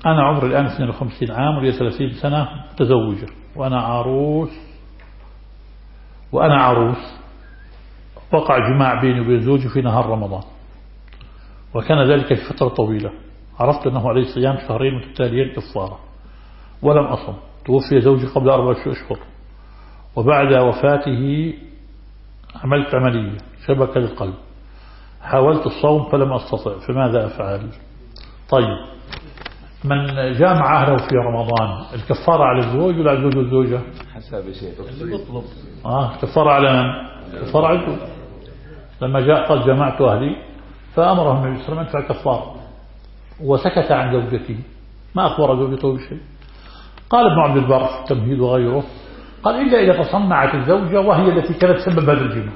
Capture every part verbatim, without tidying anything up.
أنا عمري الآن اثنين وخمسين عام ولي ثلاثين سنة متزوجة وأنا عروس وأنا عروس وقع جماع بيني وبين زوجي في نهار رمضان، وكان ذلك في فترة طويلة. عرفت أنه عليه صيام شهرين متتاليين كفارة ولم أصم. توفي زوجي قبل أربعة أشهر، وبعد وفاته عملت عملية شبكة للقلب، حاولت الصوم فلم أستطع، فماذا أفعل؟ طيب، من جامع أهله في رمضان الكفارة على الزوج ولا على الزوج والزوجة؟ حسب شيء آه كفارة على من؟ كفارة على الزوج. لما جاء قال جمعت أهلي فأمره النبي صلى الله عليه وسلم يدفع كفارة، وسكت عن زوجته ما أخبر زوجته بشيء. قال ابن عبد البر في التمهيد وغيره قال إلا إذا تصنعت الزوجة وهي التي كانت سبب هذا الجماع،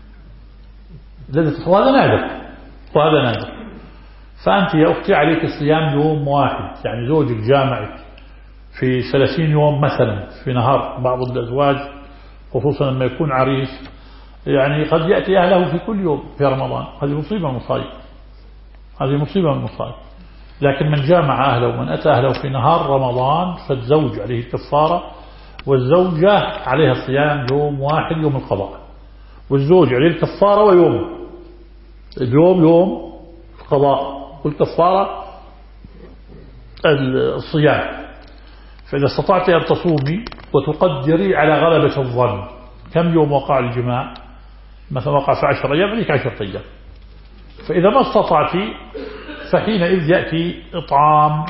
وهذا نادر وهذا نادر. فأنت يا أختي عليك الصيام يوم واحد، يعني زوجك جامعك في ثلاثين يوم مثلا في نهار. بعض الأزواج خصوصا لما يكون عريس يعني قد يأتي أهله في كل يوم في رمضان، هذه مصيبة من مصائب، هذه مصيبة من مصائب. لكن من جامع أهله ومن أتى أهله في نهار رمضان فالزوج عليه الكفارة، والزوجة عليها الصيام يوم واحد يوم القضاء، والزوج عليه الكفارة ويوم اليوم يوم القضاء والكفارة الصيام. فإذا استطعت أن تصومي وتقدري على غلبة الظن كم يوم وقع الجماع، مثلا وقع في عشر أيام عليك عشرة أيام. فإذا ما استطعتي فحينئذ يأتي إطعام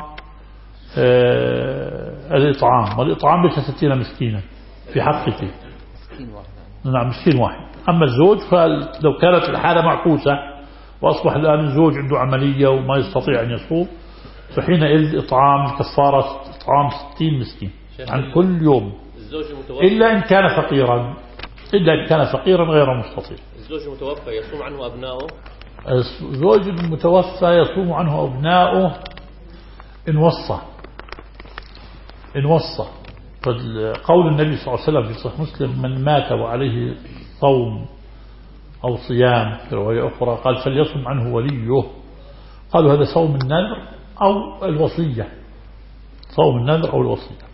آه الإطعام، والإطعام ليس ستين مسكينا في حقك، نعم مسكين واحد. أما الزوج فلو كانت الحالة معكوسة وأصبح الآن الزوج عنده عملية وما يستطيع أن يصوم فحينئذ إطعام كفارة إطعام ستين مسكين عن كل يوم، إلا إن كان فقيرا، إلا إن كان فقيرا غير مستطيع. الزوج المتوفى يصوم عنه أبناؤه؟ الزوج المتوفى يصوم عنه أبناؤه إن وصى، إن وصى. قول النبي صلى الله عليه وسلم في صحيح مسلم من مات وعليه صوم أو صيام في رواية أخرى قال فليصم عنه وليه. قالوا هذا صوم النذر أو الوصية، صوم النذر أو الوصية.